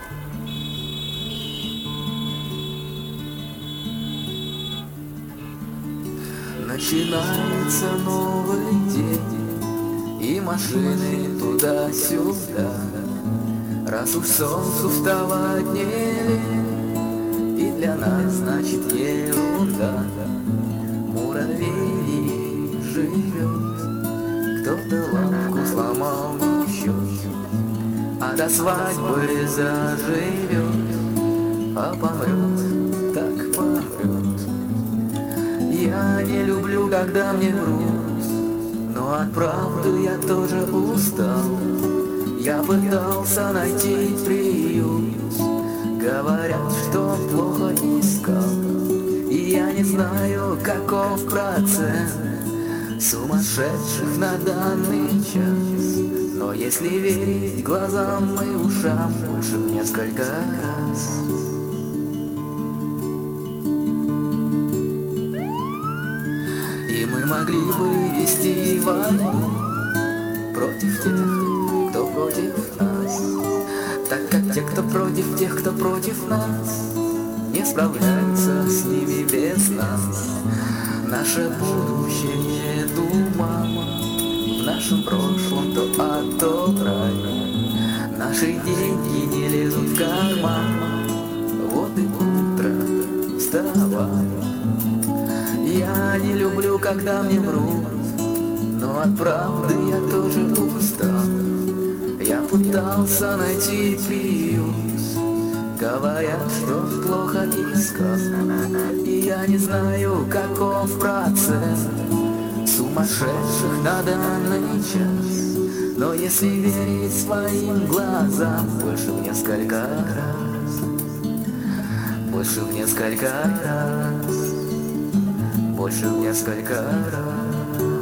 Начинается новый день, и машины туда-сюда. Раз уж солнцу вставать не лень, и для нас значит ерунда. Муравей живет, кто-то лапку сломал еще, а до свадьбы заживет, а помрет, так помрет. Я не люблю, когда мне врут, но от правды я тоже устал. Я пытался найти приют, говорят, что плохо искал. И я не знаю, каков процент сумасшедших на данный час. Но если верить глазам и ушам, лучше в несколько раз. И мы могли бы вести войну против тех, кто против нас, так как те, кто против тех, кто против нас, не справляются с ними без нас. Наше будущее туман, в нашем прошлом то ад, то рай. Наши деньги не лезут в карман, вот и утро, вставай. Я не люблю, когда мне врут, но от правды я тоже устал. Я пытался найти приют, говорят, что плохо искал. И я не знаю, каков процент сумасшедших на данный час. Но если верить своим глазам, больше в несколько раз, больше в несколько раз, больше в несколько раз.